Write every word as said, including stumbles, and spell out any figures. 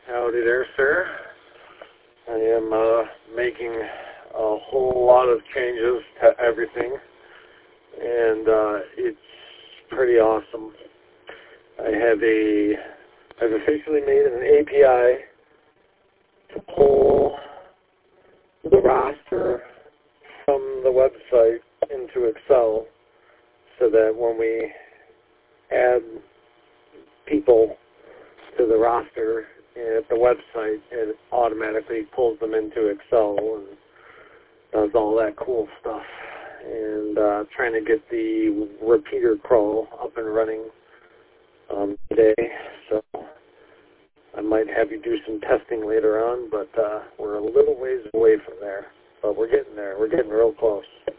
Howdy there, sir. I am uh, making a whole lot of changes to everything, and uh, it's pretty awesome. I have a, I've officially made an A P I to pull the roster from the website into Excel so that when we add people to the roster at the website, it automatically pulls them into Excel and does all that cool stuff. And uh, trying to get the repeater crawl up and running um, today. So I might have you do some testing later on, but uh, we're a little ways away from there. But we're getting there. We're getting real close.